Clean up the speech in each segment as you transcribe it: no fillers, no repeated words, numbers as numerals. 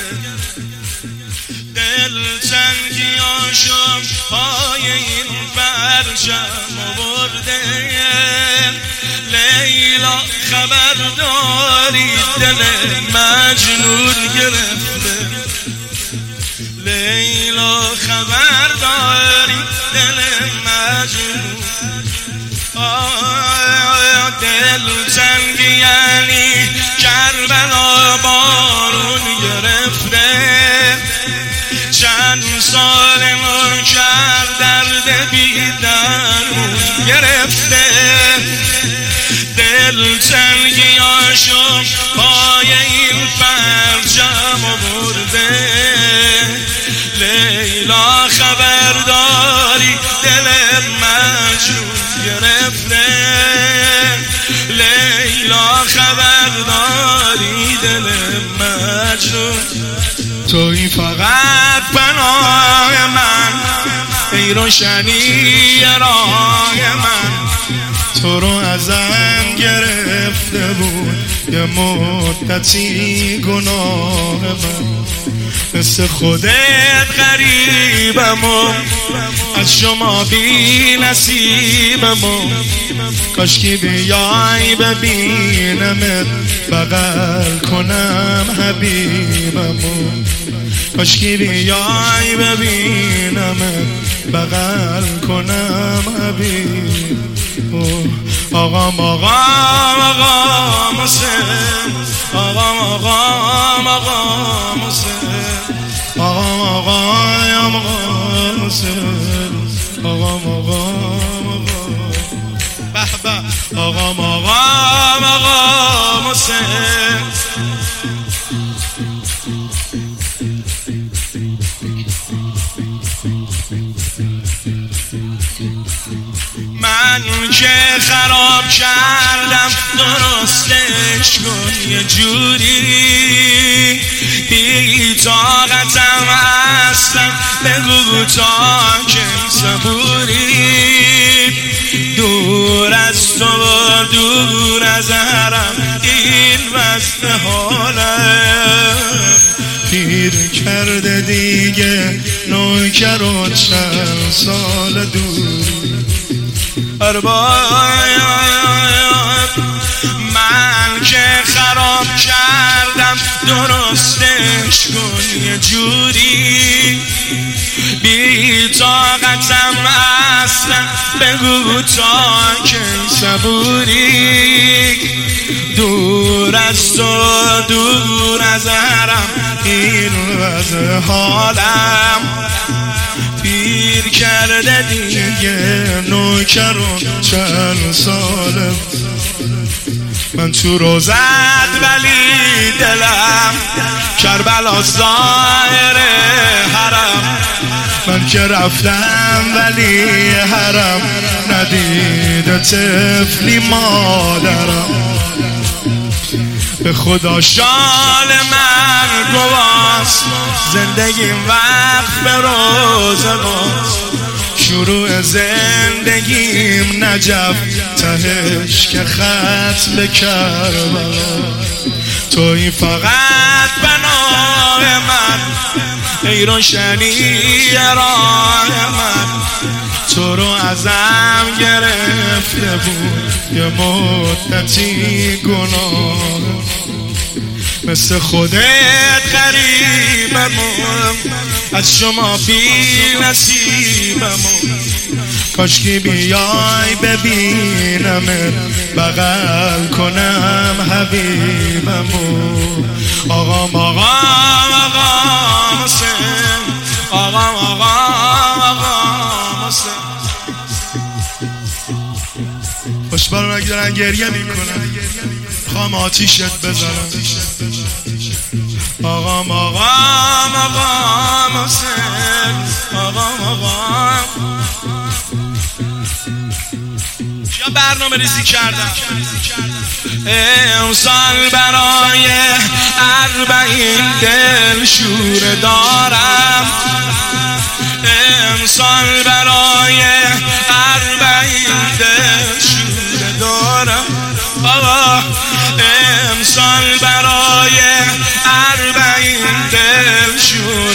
دلتنگی آشم پای این پرچم آورده لیلا خبر داری دل مجنون گرفته لیلا خبر داری دل مجنون دلتنگی یعنی کربلا بارون گرفته چند سال نوکر درد بیدرمون گرفته دلتنگی آشم پای این پرچم آورده لیلا خبرداری دل مجنون گرفته لیلا خبرداری دل مجنون توی فقط پناه من ای روشنی راه من تو رو ازم گرفته بود یه مدتی گناه من مثل خودت غریبم و از شما بی نصیبم و کاشکی بیای ببینمت بغل کنم حبیبم و کاشکی بیای ببینمت بغل کنم حبیب آقام آقام آقام حسین آقام آقام آقام حسین آقام آقام آقام حسین آقام آقام به به آقام آقام آقام حسین من که خراب کردم درستش کن یه جوری بی طاقتم هستم بگو تا که صبوری دور از تو و دور از حرم این وزن حالم پیر کرده دیگه نوکر و چند سال دوری من که خراب کردم درستش کن یه جوری بی طاقتم اصلا بگو تا که صبوری دور از تو دور از حرم این وضع حالم پیر کرده دیگه نوکر و چند ساله من تو روزت ولی دلم کربلا ظاهر حرم من که رفتم ولی حرم ندیده طفلی مادرم به خدا شال من گواست زندگیم وقت به روز ماست شروع زندگیم نجف تهش که ختم کربلا توی فقط بنای من ای روشنی راه من تو رو ازم گرفته بود یه مدتی گناه مثل خودت غریبم از شما بی نصیبم کاشکی بیای ببینمت بغل کنم حبیبم آقام آقام آقام حسین آقام آقام آقام حسین خوشبالم اگه دارن گریه میکنن خوام آتیشت بزنم آقام آقام آقام حسین آقام آقام یا برنامه ریزی کردم امسال برای 40 دل شور دارم امسال برای 40 دل شور دارم آقا امسال برای 40 دل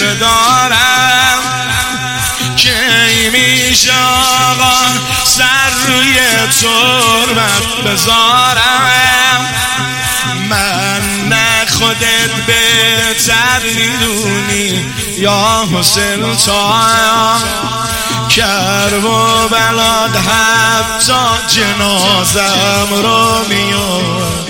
شور دارم کی میشه آقا سر روی تربت بذارم من نه خودت بهتر میدونی یا حسین تا کرب و بلاد حتی جنازم رو میاد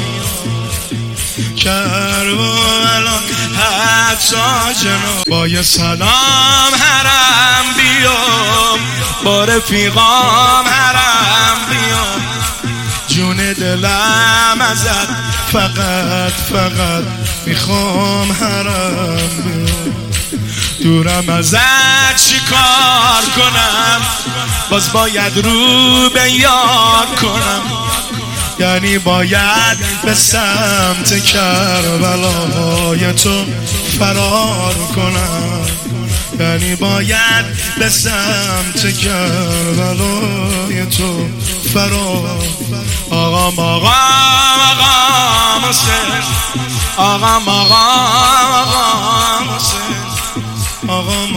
کرب و بلاد حتی جنازم با یه سلام حرم بیام با رفیقام حرم بیام جون دلم ازت فقط میخوام حرم بیام دورم ازت چیکار کنم باز باید رو به یار کنم یعنی باید به سمت کربلای تو فرار کنم یعنی باید به سمت کربلای تو فرار آقام حسین آقام حسین آقام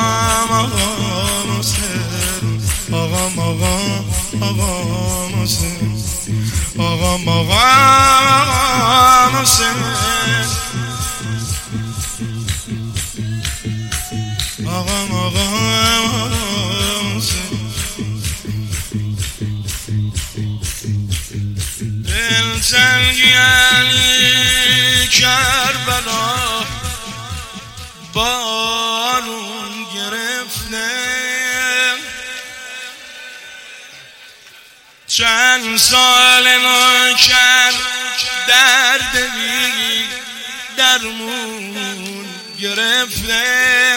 حسین آقام حسین آقام حسین آقام حسین دلتنگی علی کربلا بارون گرفته چند سال نوکر درد بی درمون گرفته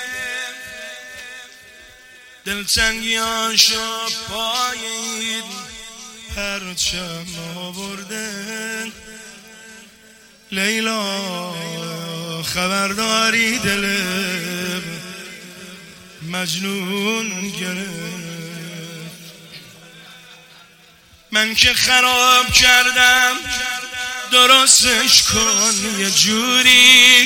دلتنگی هاشو پایید پرچم آورده لیلا خبرداری دلم مجنون گرفت من که خراب کردم درستش کن یه جوری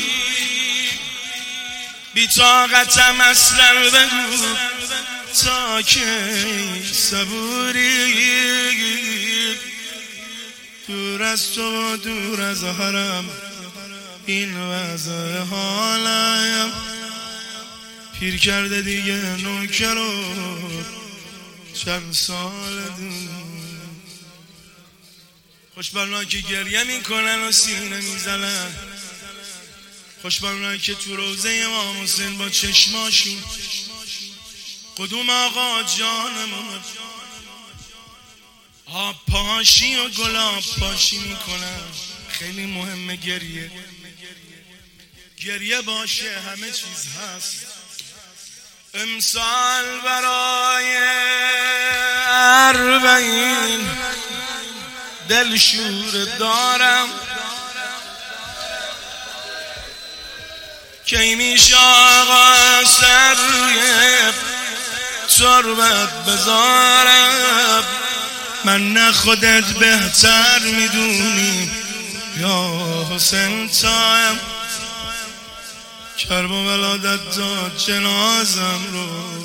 بی طاقتم اصلا بگو تا کی صبوری دور از تو و دور از حرم این وضع حالم پیر کرده دیگه نوکر رو چند سال دور خوشبالنا که گریه میکنن و سینه میزنن خوشبالنا که تو روزه امام حسین با چشماشون قدوم آقا جانمون آب پاشی و گلاب پاشی میکنن خیلی مهمه گریه باشه همه چیز هست امسال برای 40 دلشور دارم کی میشه آقا سر روی تربت بذارم من نه خودت بهتر میدونی یا حسین تایم کرب و ولادت داد جنازم رو